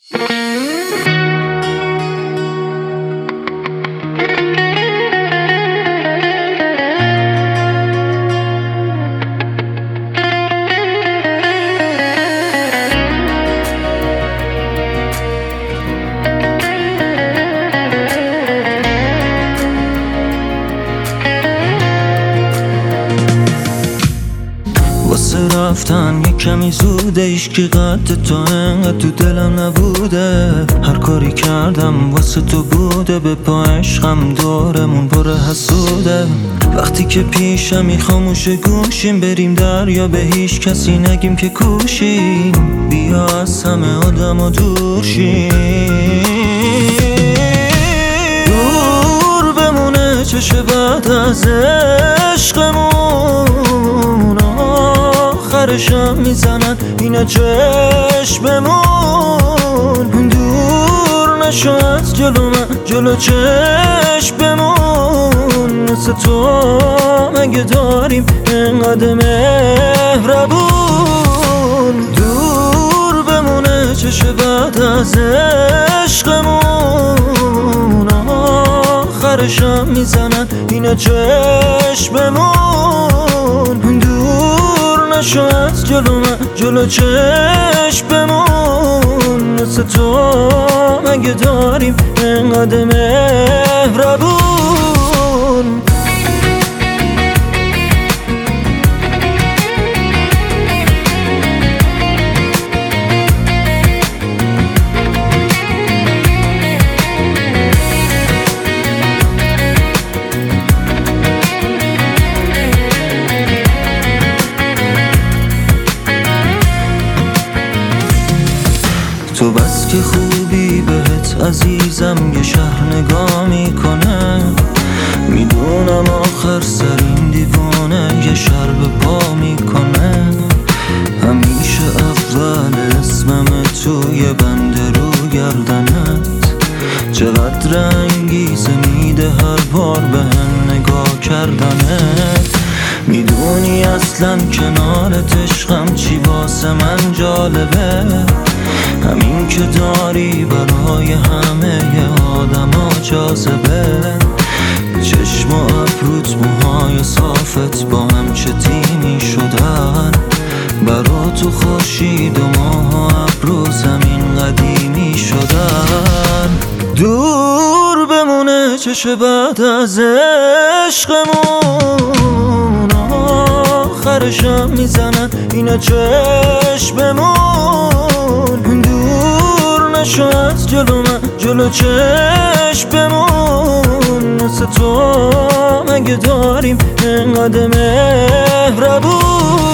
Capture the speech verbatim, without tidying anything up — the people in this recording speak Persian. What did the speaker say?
رفتن یک کمی زوده، ایشکی قد تو انقدر تو دلم نبوده. هر کاری کردم واسه تو بوده، به پا عشقم دورمون پر حسوده. وقتی که پیشمی خاموش گوشیم، بریم دریا به هیچ کسی نگیم که کوشیم. بیا از همه آدم و دور شیم، دور بمونه چش بعد از عشقمون. آخرشم میزنن اینا چشممون. دور نشو از جلو من، جلو چشممون. مثل تو مگه داریم اینقدر مهربون؟ دور بمونه چش بعد از عشقمون. آخرشم میزنن اینا چشممون. دور نشو از جلو من، جلو چشممون. مثل تو مگه داریم اینقدر مهربون؟ تو بس که خوبی بهت عزیزم یه شهر نگاه میکنه. میدونم آخر سر این دیوانه یه شر به پا میکنه. همیشه اول اسمم توی بند رو گردنت. چقدر انگیزه میده هر بار به هم نگاه کردنت. میدونی اصلا کنارت عشقم چی واسه من جالبه. همین که داری برای همه آدم ها جاذبه. چشم و ابروت، موهای صافت با هم چه تیمی شدن. برا تو خورشید و ماه و ابرو زمین قدیمی شدن. دور بمونه چش بعد از عشقمون. آخرشم میزنن اینا چشممون. دور نشو از جلو من، جلو چشممون. مثل تو مگه داریم اینقدر مهربون؟